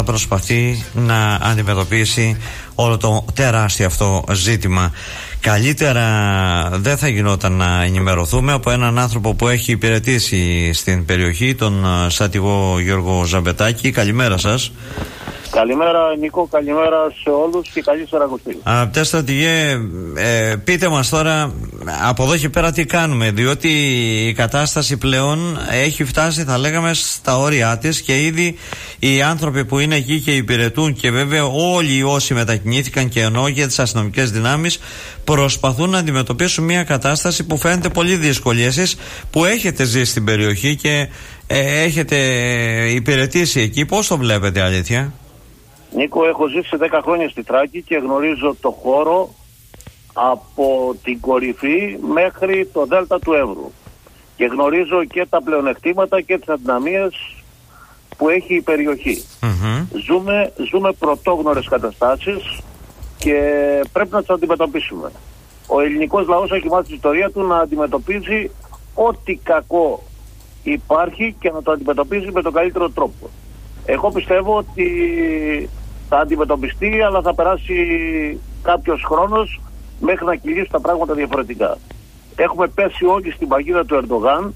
προσπαθεί να αντιμετωπίσει όλο το τεράστιο αυτό ζήτημα. Καλύτερα δεν θα γινόταν να ενημερωθούμε από έναν άνθρωπο που έχει υπηρετήσει στην περιοχή, τον στρατηγό Γιώργο Ζαμπετάκη. Καλημέρα σας. Καλημέρα Νίκο, καλημέρα σε όλους και καλή Σαρακοστή. Αγαπητέ στρατηγέ, πείτε μας τώρα από εδώ και πέρα τι κάνουμε, διότι η κατάσταση πλέον έχει φτάσει, θα λέγαμε, στα όρια της και ήδη οι άνθρωποι που είναι εκεί και υπηρετούν, και βέβαια όλοι όσοι μετακινήθηκαν και ενώ για τις αστυνομικές δυνάμεις, προσπαθούν να αντιμετωπίσουν μια κατάσταση που φαίνεται πολύ δύσκολη. Εσείς που έχετε ζήσει στην περιοχή και έχετε υπηρετήσει εκεί, πώς το βλέπετε, αλήθεια? Νίκο, έχω ζήσει 10 χρόνια στη Θράκη και γνωρίζω το χώρο από την κορυφή μέχρι το δέλτα του Εύρου. Και γνωρίζω και τα πλεονεκτήματα και τις αδυναμίες που έχει η περιοχή. Ζούμε πρωτόγνωρες καταστάσεις και πρέπει να τις αντιμετωπίσουμε. Ο ελληνικός λαός έχει μάθει την ιστορία του να αντιμετωπίζει ό,τι κακό υπάρχει και να το αντιμετωπίζει με τον καλύτερο τρόπο. Εγώ πιστεύω ότι θα αντιμετωπιστεί, αλλά θα περάσει κάποιος χρόνος μέχρι να κυλήσουν τα πράγματα διαφορετικά. Έχουμε πέσει όλοι στην παγίδα του Ερντογάν,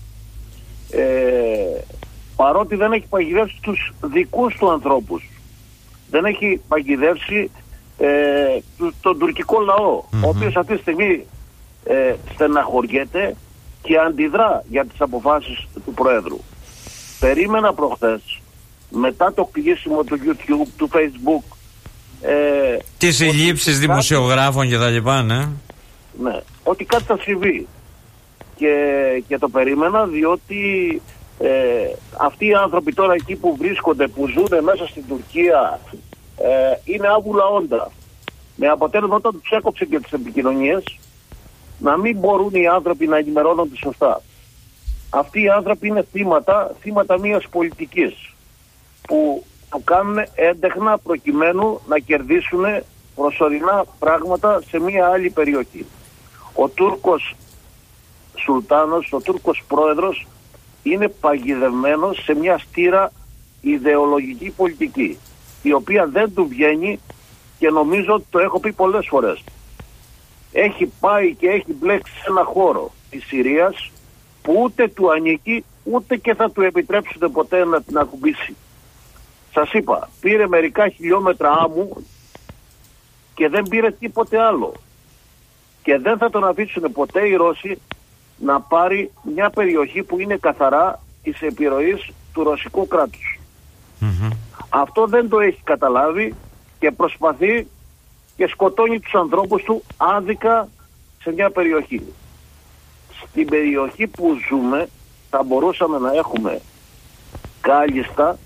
παρότι δεν έχει παγιδεύσει τους δικούς του ανθρώπους. Δεν έχει παγιδεύσει τον τουρκικό λαό, ο οποίος αυτή τη στιγμή στεναχωριέται και αντιδρά για τις αποφάσεις του Προέδρου. Περίμενα προχθές, μετά το κλείσιμο του YouTube, του Facebook, τις συλλήψεις δημοσιογράφων και τα λοιπά, ναι, ότι κάτι θα συμβεί. Και το περίμενα, διότι αυτοί οι άνθρωποι τώρα εκεί που βρίσκονται, που ζουν μέσα στην Τουρκία, είναι άβουλα όντα. Με αποτέλεσμα, όταν τους έκοψε και τις επικοινωνίες, να μην μπορούν οι άνθρωποι να ενημερώνονται σωστά. Αυτοί οι άνθρωποι είναι θύματα μιας πολιτικής που κάνουν έντεχνα προκειμένου να κερδίσουν προσωρινά πράγματα σε μια άλλη περιοχή. Ο Τούρκος Σουλτάνος, ο Τούρκος πρόεδρος, είναι παγιδευμένος σε μια στήρα ιδεολογική πολιτική, η οποία δεν του βγαίνει, και νομίζω ότι το έχω πει πολλές φορές. Έχει πάει και έχει μπλέξει σε ένα χώρο της Συρίας που ούτε του ανήκει, ούτε και θα του επιτρέψουν ποτέ να την ακουμπήσει. Σας είπα, πήρε μερικά χιλιόμετρα άμμου και δεν πήρε τίποτε άλλο. Και δεν θα τον αφήσουν ποτέ οι Ρώσοι να πάρει μια περιοχή που είναι καθαρά της επιρροής του ρωσικού κράτους. Αυτό δεν το έχει καταλάβει και προσπαθεί και σκοτώνει τους ανθρώπους του άδικα σε μια περιοχή. Στην περιοχή που ζούμε θα μπορούσαμε να έχουμε κάλλιστα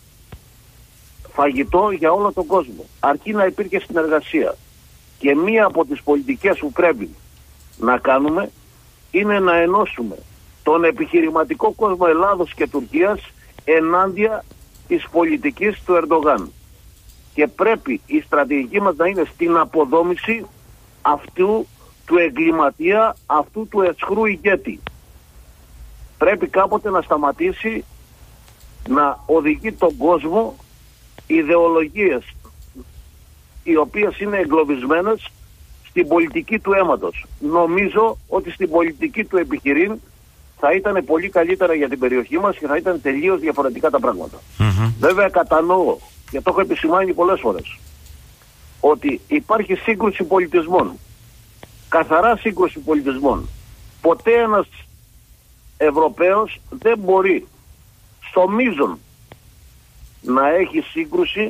φαγητό για όλο τον κόσμο, αρκεί να υπήρχε συνεργασία. Και μία από τις πολιτικές που πρέπει να κάνουμε είναι να ενώσουμε τον επιχειρηματικό κόσμο Ελλάδος και Τουρκίας ενάντια της πολιτικής του Ερντογάν. Και πρέπει η στρατηγική μας να είναι στην αποδόμηση αυτού του εγκληματία, αυτού του αισχρού ηγέτη. Πρέπει κάποτε να σταματήσει να οδηγεί τον κόσμο ιδεολογίες οι οποίες είναι εγκλωβισμένες στην πολιτική του αίματος. Νομίζω ότι στην πολιτική του επιχειρήν θα ήταν πολύ καλύτερα για την περιοχή μας και θα ήταν τελείως διαφορετικά τα πράγματα. Βέβαια κατανοώ, και το έχω επισημάνει πολλές φορές, ότι υπάρχει σύγκρουση πολιτισμών, καθαρά σύγκρουση πολιτισμών. Ποτέ ένας Ευρωπαίος δεν μπορεί στο μείζον να έχει σύγκρουση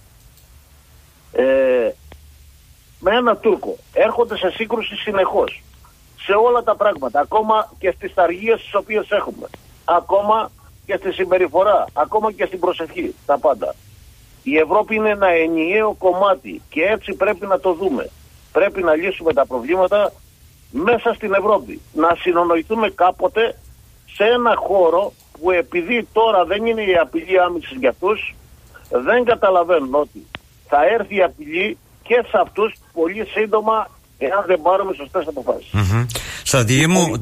με ένα Τούρκο. Έρχονται σε σύγκρουση συνεχώς σε όλα τα πράγματα, ακόμα και στις αργίες τις οποίες έχουμε, ακόμα και στη συμπεριφορά, ακόμα και στην προσευχή, τα πάντα. Η Ευρώπη είναι ένα ενιαίο κομμάτι και έτσι πρέπει να το δούμε. Πρέπει να λύσουμε τα προβλήματα μέσα στην Ευρώπη. Να συνονοηθούμε κάποτε σε ένα χώρο που, επειδή τώρα δεν είναι η απειλή άμυνσης για αυτούς, δεν καταλαβαίνουν ότι θα έρθει η απειλή και σε αυτούς πολύ σύντομα, εάν δεν πάρουμε σωστές αποφάσεις. Στρατηγή μου,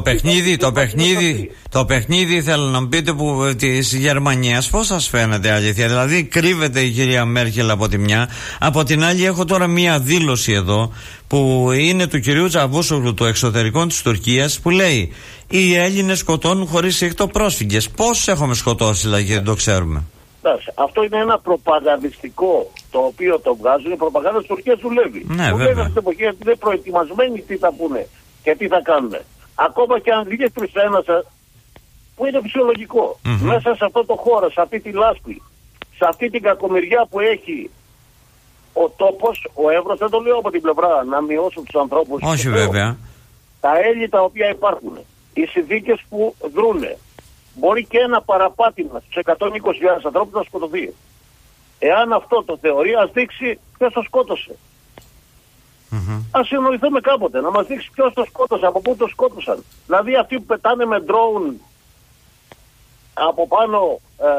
το παιχνίδι θέλω να μου πείτε της Γερμανίας πώς σας φαίνεται αλήθεια? Δηλαδή κρύβεται η κυρία Μέρκελ από τη μια, από την άλλη έχω τώρα μία δήλωση εδώ που είναι του κυρίου Τσαβούσογλου του εξωτερικών της Τουρκίας που λέει οι Έλληνες σκοτώνουν χωρίς ήχτο πρόσφυγες. Πόσους έχουμε σκοτώσει δηλαδή δεν το ξέρουμε? Αυτό είναι ένα προπαγανδιστικό το οποίο το βγάζουν. Η προπαγάνδα της Τουρκίας δουλεύει. Δουλεύει αυτή την εποχή γιατί είναι προετοιμασμένοι τι θα πούνε και τι θα κάνουν. Ακόμα και αν βγει προς ένα που είναι φυσιολογικό. Μέσα σε αυτό το χώρο, σε αυτή τη λάσπη, σε αυτή την κακομοιριά που έχει ο τόπος, ο Εύρος, δεν το λέω από την πλευρά να μειώσουν τους ανθρώπους. Όχι βέβαια. Τα έλλη τα οποία υπάρχουν, οι συνθήκες που δρούνε, μπορεί και ένα παραπάτημα στους 120.000 ανθρώπους να σκοτωθεί. Εάν αυτό το θεωρεί, ας δείξει ποιος το σκότωσε. Ας συνοηθούμε κάποτε, να μας δείξει ποιος το σκότωσε, από πού το σκότωσαν. Δηλαδή αυτοί που πετάνε με ντρόουν από πάνω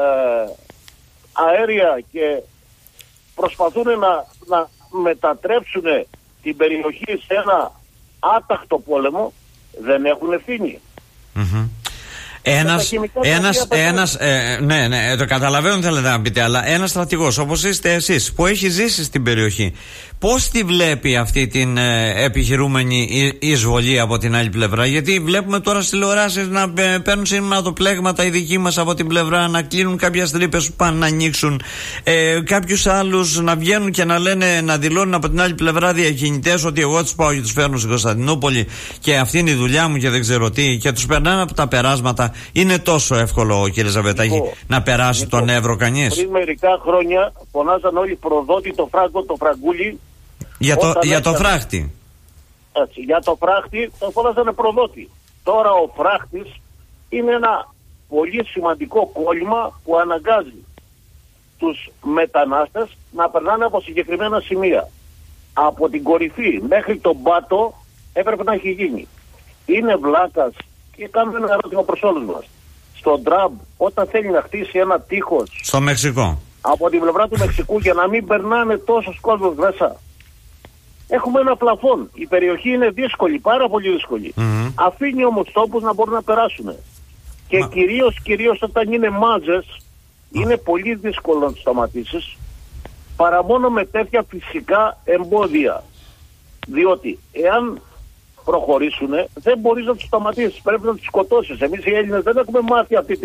αέρια και προσπαθούν να μετατρέψουν την περιοχή σε ένα άταχτο πόλεμο, δεν έχουν ευθύνη. Ναι, το καταλαβαίνω θέλετε να πείτε, αλλά ένας στρατηγός όπως είστε εσείς που έχει ζήσει στην περιοχή, πώς τη βλέπει αυτή την επιχειρούμενη εισβολή από την άλλη πλευρά? Γιατί βλέπουμε τώρα στις τηλεοράσεις να παίρνουν σηματοπλέγματα οι δικοί μας από την πλευρά, να κλείνουν κάποιες τρύπες που πάνε να ανοίξουν, κάποιους άλλους να βγαίνουν και να λένε, να δηλώνουν από την άλλη πλευρά διακινητές ότι εγώ τους πάω και τους φέρνω στην Κωνσταντινούπολη και αυτή είναι η δουλειά μου και δεν ξέρω τι, και τους περνάνε από τα περάσματα. Είναι τόσο εύκολο, κύριε Ζαβετάκη, να περάσει τον Εύρο κανείς? Πριν μερικά χρόνια φωνάζαν όλοι προδότη το φράγκο, το φραγκούλι. Για το φράχτη. Έτσι, για το φράχτη το φωνάζανε προδότη. Τώρα ο φράχτης είναι ένα πολύ σημαντικό κόλλημα που αναγκάζει τους μετανάστες να περνάνε από συγκεκριμένα σημεία. Από την κορυφή μέχρι τον πάτο έπρεπε να έχει γίνει. Είναι βλάκας. Και κάνουμε ένα ερώτημα προς όλους μας. Στον Τραμπ, όταν θέλει να χτίσει ένα τείχος στο Μεξικό, από την πλευρά του Μεξικού, για να μην περνάνε τόσος κόσμος μέσα, έχουμε ένα πλαφόν. Η περιοχή είναι δύσκολη, πάρα πολύ δύσκολη. Αφήνει όμως τόπους να μπορούν να περάσουν. Και κυρίως όταν είναι μάζες, είναι πολύ δύσκολο να τους σταματήσεις, παρά μόνο με τέτοια φυσικά εμπόδια. Διότι εάν προχωρήσουν, δεν μπορείς να τους σταματήσεις, πρέπει να τους σκοτώσεις. Εμείς οι Έλληνες δεν έχουμε μάθει αυτή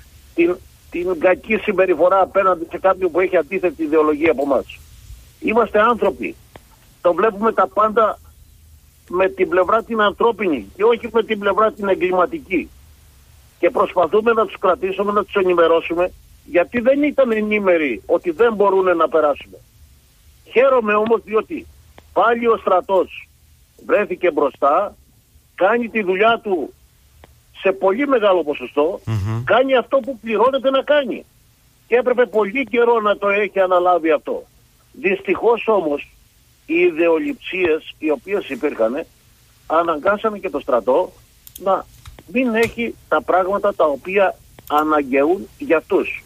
την κακή συμπεριφορά απέναντι σε κάποιον που έχει αντίθετη ιδεολογία από εμάς. Είμαστε άνθρωποι. Το βλέπουμε τα πάντα με την πλευρά την ανθρώπινη και όχι με την πλευρά την εγκληματική. Και προσπαθούμε να τους κρατήσουμε, να τους ενημερώσουμε, γιατί δεν ήταν ενήμεροι ότι δεν μπορούν να περάσουν. Χαίρομαι όμως διότι πάλι ο στρατός βρέθηκε μπροστά, κάνει τη δουλειά του σε πολύ μεγάλο ποσοστό, κάνει αυτό που πληρώνεται να κάνει. Και έπρεπε πολύ καιρό να το έχει αναλάβει αυτό. Δυστυχώς όμως οι ιδεολειψίες οι οποίες υπήρχαν αναγκάσανε και το στρατό να μην έχει τα πράγματα τα οποία αναγκαιούν για αυτούς.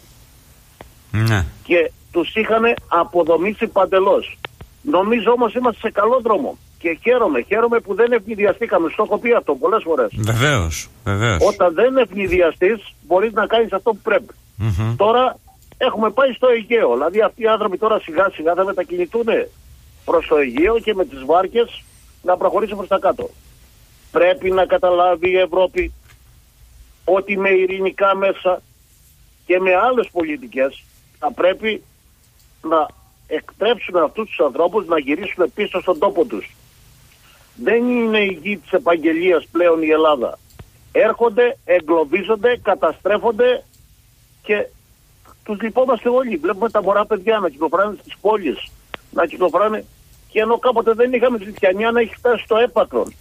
Και τους είχαν αποδομήσει παντελώς. Νομίζω όμως είμαστε σε καλό δρόμο. Και χαίρομαι που δεν ευνηδιαστήκαμε. Στο έχω πει αυτό πολλές φορές. Βεβαίως. Όταν δεν ευνηδιαστείς, μπορείς να κάνεις αυτό που πρέπει. Τώρα έχουμε πάει στο Αιγαίο. Δηλαδή αυτοί οι άνθρωποι τώρα σιγά σιγά θα μετακινηθούν προς το Αιγαίο και με τις βάρκες να προχωρήσουν προς τα κάτω. Πρέπει να καταλάβει η Ευρώπη ότι με ειρηνικά μέσα και με άλλες πολιτικές θα πρέπει να εκτρέψουν αυτούς τους ανθρώπους να γυρίσουν πίσω στον τόπο τους. Δεν είναι η γη της επαγγελίας πλέον η Ελλάδα. Έρχονται, εγκλωβίζονται, καταστρέφονται και τους λυπόμαστε όλοι. Βλέπουμε τα μωρά παιδιά να κυκλοφοράνε στις πόλεις, να κυκλοφοράνε, και ενώ κάποτε δεν είχαμε τη Λιτιανιά να έχει φτάσει στο έπακρον.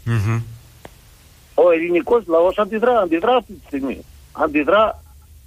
Ο ελληνικός λαός αντιδρά αυτή τη στιγμή. Αντιδρά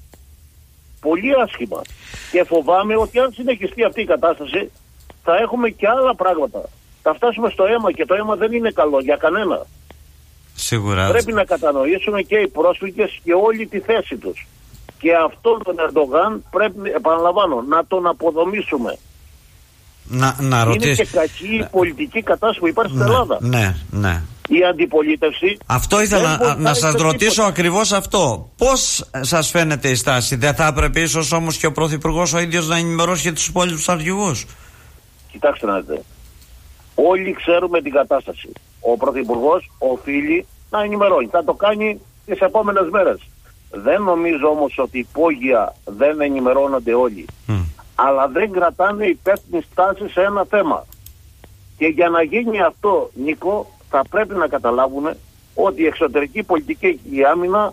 πολύ άσχημα. Και φοβάμαι ότι αν συνεχιστεί αυτή η κατάσταση θα έχουμε και άλλα πράγματα. Θα φτάσουμε στο αίμα και το αίμα δεν είναι καλό για κανένα. Σίγουρα. Πρέπει να κατανοήσουμε και οι πρόσφυγες και όλη τη θέση τους. Και αυτόν τον Ερντογάν πρέπει, επαναλαμβάνω, να τον αποδομήσουμε. Να ρωτήσω. Είναι και κακή η πολιτική κατάσταση που υπάρχει στην Ελλάδα. Ναι. η αντιπολίτευση. Αυτό ήθελα να σας ρωτήσω ακριβώς αυτό. Πώς σας φαίνεται η στάση? Δεν θα έπρεπε ίσως όμως και ο Πρωθυπουργός ο ίδιος να ενημερώσει και τους υπόλοιπους αρχηγούς? Κοιτάξτε να δείτε. Όλοι ξέρουμε την κατάσταση. Ο Πρωθυπουργός οφείλει να ενημερώνει. Θα το κάνει τις επόμενες μέρες. Δεν νομίζω όμως ότι υπόγεια δεν ενημερώνονται όλοι. Αλλά δεν κρατάνε υπεύθυνη στάση σε ένα θέμα. Και για να γίνει αυτό, Νίκο, θα πρέπει να καταλάβουν ότι η εξωτερική πολιτική και η άμυνα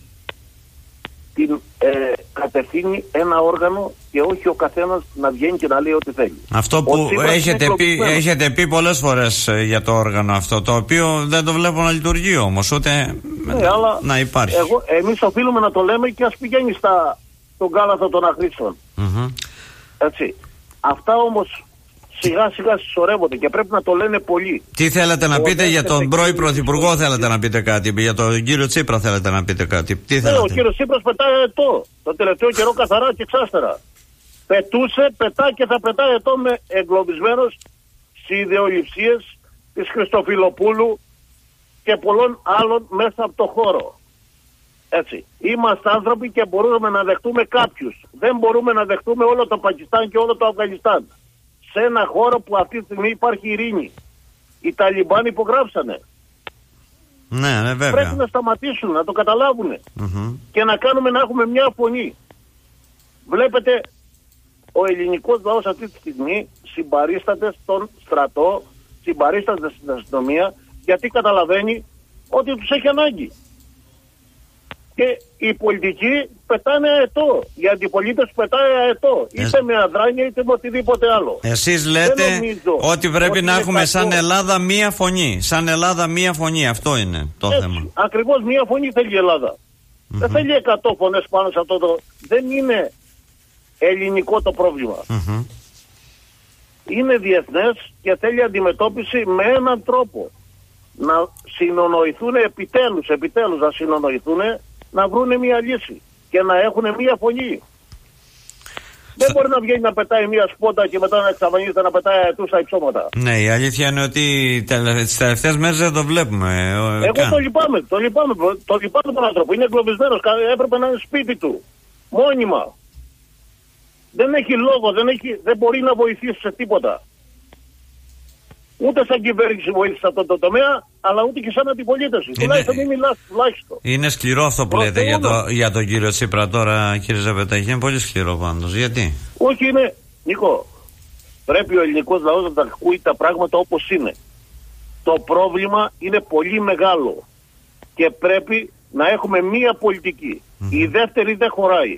την κατευθύνει ένα όργανο και όχι ο καθένας να βγαίνει και να λέει ό,τι θέλει. Αυτό που έχετε πει πολλές φορές για το όργανο αυτό, το οποίο δεν το βλέπω να λειτουργεί όμως, ούτε να υπάρχει. Εμείς οφείλουμε να το λέμε και ας πηγαίνει στον κάλαθο των αχρήστων. Έτσι. Αυτά όμως σιγά σιγά συσσωρεύονται και πρέπει να το λένε πολλοί. Τι θέλετε να πείτε για τον πρώην Πρωθυπουργό? Θέλετε να πείτε κάτι? Για τον κύριο Τσίπρα θέλετε να πείτε κάτι? Τι θέλετε? Ο κύριος Τσίπρας πετάει αετό το τελευταίο καιρό, καθαρά και εξάστερα. Πετούσε, πετά και θα πετάει αετό, με εγκλωβισμένος στις ιδεολειψίες της Χριστοφιλοπούλου και πολλών άλλων μέσα από το χώρο. Έτσι. Είμαστε άνθρωποι και μπορούμε να δεχτούμε κάποιους. Δεν μπορούμε να δεχτούμε όλο το Πακιστάν και όλο το Αφγανιστάν. Σε ένα χώρο που αυτή τη στιγμή υπάρχει ειρήνη. Οι Ταλιμπάν υπογράψανε. Ναι, βέβαια. Πρέπει να σταματήσουν, να το καταλάβουν. Και να κάνουμε να έχουμε μια φωνή. Βλέπετε, ο ελληνικός λαός αυτή τη στιγμή συμπαρίσταται στον στρατό, συμπαρίσταται στην αστυνομία, γιατί καταλαβαίνει ότι τους έχει ανάγκη. Και οι πολιτικοί πετάνε αετό. Η αντιπολίτευση πετάει αετό. Είτε με αδράνεια είτε με οτιδήποτε άλλο. Εσείς λέτε ότι πρέπει να έχουμε σαν Ελλάδα μία φωνή. Σαν Ελλάδα μία φωνή. Αυτό είναι το θέμα. Ακριβώς μία φωνή θέλει η Ελλάδα. Δεν θέλει 100 φωνές πάνω σε αυτό το... Δεν είναι ελληνικό το πρόβλημα. Είναι διεθνές και θέλει αντιμετώπιση με έναν τρόπο. Να συνονοηθούν επιτέλους να συνονοηθούν, να βρουν μια λύση και να έχουν μια φωνή. Δεν μπορεί να βγαίνει να πετάει μια σπόντα και μετά να εξαφανίζεται να πετάει αετούς στα υψώματα. Ναι, η αλήθεια είναι ότι τις τελευταίες μέρες δεν το βλέπουμε. Εγώ το λυπάμαι τον άνθρωπο. Είναι εγκλωβισμένος, έπρεπε να είναι σπίτι του. Μόνιμα. Δεν έχει λόγο, δεν μπορεί να βοηθήσει σε τίποτα. Ούτε σαν κυβέρνηση βοήθησε σε αυτό το τομέα, αλλά ούτε και σαν αντιπολίτευση. Τουλάχιστον είναι τουλάχιστον. Είναι σκληρό αυτό που λέτε για τον κύριο Τσίπρα τώρα, κύριε Ζαπετάκη. Είναι πολύ σκληρό πάντως. Γιατί? Όχι, είναι. Νίκο, πρέπει ο ελληνικός λαός να τα ακούει τα πράγματα όπως είναι. Το πρόβλημα είναι πολύ μεγάλο. Και πρέπει να έχουμε μία πολιτική. Η δεύτερη δεν χωράει.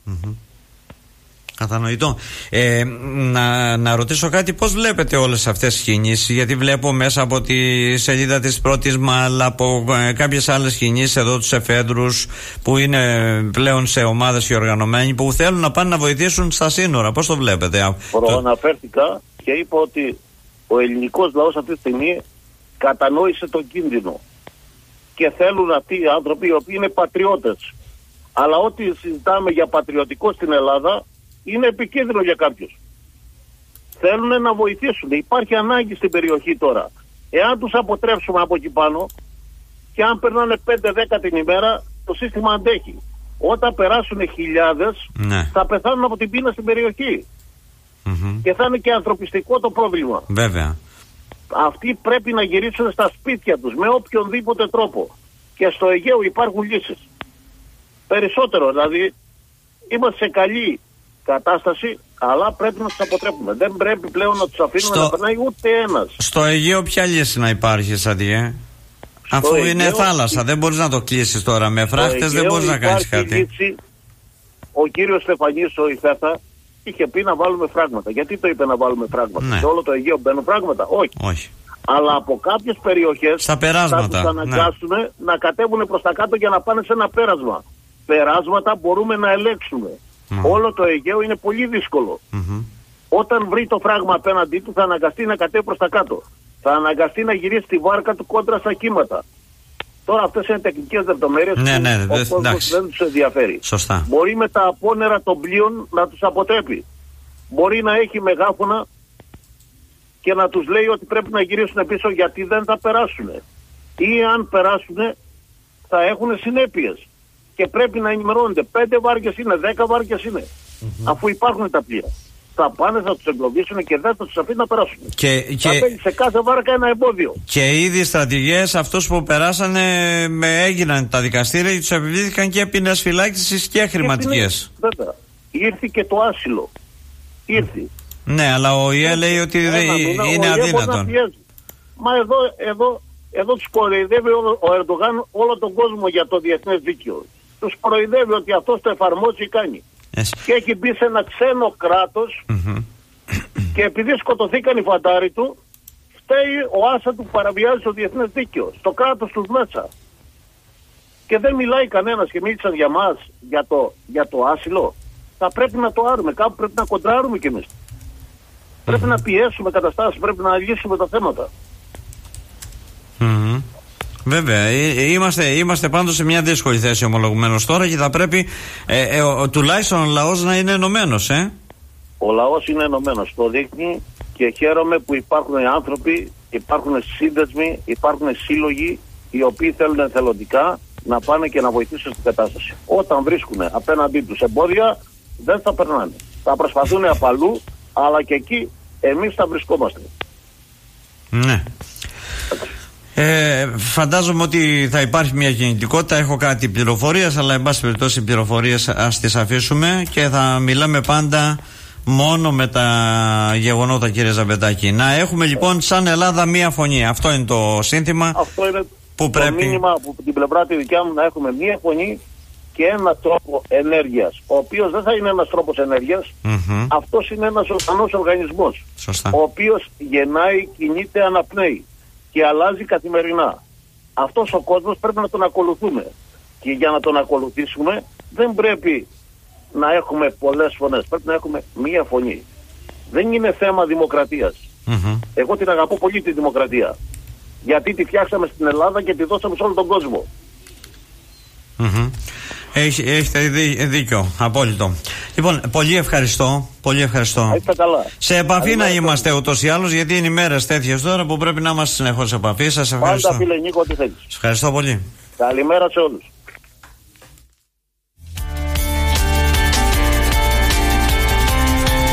Κατανοητό. Να ρωτήσω κάτι, πώς βλέπετε όλες αυτές τις κινήσεις? Γιατί βλέπω μέσα από τη σελίδα της Πρώτης Μάλ, από κάποιες άλλες κινήσεις εδώ, τους εφέδρους που είναι πλέον σε ομάδες και οργανωμένοι, που θέλουν να πάνε να βοηθήσουν στα σύνορα. Πώς το βλέπετε? Προαναφέρθηκα και είπα ότι ο ελληνικός λαός αυτή τη στιγμή κατανόησε τον κίνδυνο και θέλουν αυτοί οι άνθρωποι οι οποίοι είναι πατριώτες. Αλλά ό,τι συζητάμε για πατριωτικό στην Ελλάδα είναι επικίνδυνο για κάποιους. Θέλουν να βοηθήσουν. Υπάρχει ανάγκη στην περιοχή τώρα. Εάν τους αποτρέψουμε από εκεί πάνω και αν περνάνε 5-10 την ημέρα, το σύστημα αντέχει. Όταν περάσουν χιλιάδες, θα πεθάνουν από την πείνα στην περιοχή. Και θα είναι και ανθρωπιστικό το πρόβλημα. Βέβαια. Αυτοί πρέπει να γυρίσουν στα σπίτια τους με οποιονδήποτε τρόπο. Και στο Αιγαίο υπάρχουν λύσεις. Περισσότερο, δηλαδή είμαστε σε καλή κατάσταση, αλλά πρέπει να τους αποτρέπουμε. Δεν πρέπει πλέον να τους αφήνουμε να περνάει ούτε ένας. Στο Αιγαίο ποια λύση να υπάρχει, Σαντιέ? Αφού Αιγαίο, είναι θάλασσα, δεν μπορείς να το κλείσεις τώρα με φράχτες, δεν μπορείς να κάνεις κάτι. Λύση, ο κύριος Στεφανής ο Ιθέθα είχε πει να βάλουμε φράγματα. Γιατί το είπε να βάλουμε φράγματα? Σε όλο το Αιγαίο μπαίνουν φράγματα? Όχι. Αλλά από κάποιες περιοχές θα τους αναγκάσουν να κατέβουν προς τα κάτω για να πάνε σε ένα πέρασμα. Περάσματα μπορούμε να ελέγξουμε. Όλο το Αιγαίο είναι πολύ δύσκολο. Όταν βρει το φράγμα απέναντί του θα αναγκαστεί να κατέβει προς τα κάτω. Θα αναγκαστεί να γυρίσει τη βάρκα του κόντρα στα κύματα. Τώρα αυτές είναι τεχνικές λεπτομέρειες που δεν τους ενδιαφέρει. Σωστά. Μπορεί με τα απόνερα των πλοίων να τους αποτρέπει. Μπορεί να έχει μεγάφωνα και να τους λέει ότι πρέπει να γυρίσουν πίσω γιατί δεν θα περάσουν. ή αν περάσουν θα έχουν συνέπειες. Και πρέπει να ενημερώνονται. 5 βάρκες είναι, 10 βάρκες είναι. Αφού υπάρχουν τα πλοία. Θα πάνε, θα τους εγκλωβίσουν και δεν θα τους αφήνουν να περάσουν. Θα μπαίνει σε κάθε βάρκα ένα εμπόδιο. Και ήδη οι στρατηγές, αυτούς που περάσανε, έγιναν τα δικαστήρια και τους επιβλήθηκαν και ποινές φυλάκισης και χρηματικές. Βέβαια. Ήρθε και το άσυλο. Ήρθε. Ναι, αλλά ο ΙΕ λέει ότι είναι αδύνατον. Μα εδώ τους κοροϊδεύει ο Ερντογάν όλο τον κόσμο για το διεθνές δίκαιο. Τους κοροϊδεύει ότι αυτός το εφαρμόζει ή κάνει. Και έχει μπει σε ένα ξένο κράτος και επειδή σκοτωθήκαν οι φαντάροι του, φταίει ο Άσαντ που παραβιάζει το διεθνές δίκαιο στο κράτος τους μέσα. Και δεν μιλάει κανένας και μίλησαν για μας για το άσυλο. Θα πρέπει να το άρουμε, κάπου πρέπει να κοντράρουμε κι εμείς. Πρέπει να πιέσουμε καταστάσεις, πρέπει να λύσουμε τα θέματα. Βέβαια, είμαστε πάντως σε μια δύσκολη θέση ομολογουμένως τώρα και θα πρέπει τουλάχιστον ο λαός να είναι ενωμένος. Ο λαός είναι ενωμένος, το δείχνει και χαίρομαι που υπάρχουν άνθρωποι, υπάρχουν σύνδεσμοι, υπάρχουν σύλλογοι οι οποίοι θέλουν εθελοντικά να πάνε και να βοηθήσουν στην κατάσταση. Όταν βρίσκουν απέναντί τους εμπόδια δεν θα περνάνε. Θα προσπαθούν απ' αλλού, αλλά και εκεί εμείς θα βρισκόμαστε. Ναι. Φαντάζομαι ότι θα υπάρχει μια κινητικότητα. Έχω κάτι πληροφορίες, αλλά εν πάση περιπτώσει πληροφορίες ας τις αφήσουμε και θα μιλάμε πάντα μόνο με τα γεγονότα, κύριε Ζαμπετάκη. Να έχουμε λοιπόν σαν Ελλάδα μία φωνή. Αυτό είναι το σύνθημα. Αυτό είναι που το μήνυμα από την πλευρά τη δικιά μου, να έχουμε μία φωνή και ένα τρόπο ενέργειας, ο οποίος δεν θα είναι ένας τρόπος ενέργειας. Αυτός είναι ένας ζωντανός οργανισμός. Σωστά. Ο οποίος γεννάει, κινείται, αναπνέει και αλλάζει καθημερινά. Αυτός ο κόσμος πρέπει να τον ακολουθούμε. Και για να τον ακολουθήσουμε δεν πρέπει να έχουμε πολλές φωνές. Πρέπει να έχουμε μία φωνή. Δεν είναι θέμα δημοκρατίας. Εγώ την αγαπώ πολύ τη δημοκρατία. Γιατί τη φτιάξαμε στην Ελλάδα και τη δώσαμε σε όλο τον κόσμο. Έχετε δίκιο, απόλυτο. Λοιπόν, πολύ ευχαριστώ. Πολύ ευχαριστώ. Είστε καλά. Σε επαφή να είμαστε ούτως ή άλλως, γιατί είναι ημέρες τέτοιες τώρα που πρέπει να είμαστε συνεχώς σε επαφή. Σας ευχαριστώ. Πάντα, φίλε Νίκο, ό,τι θέλεις. Σας ευχαριστώ πολύ. Καλημέρα σε όλους.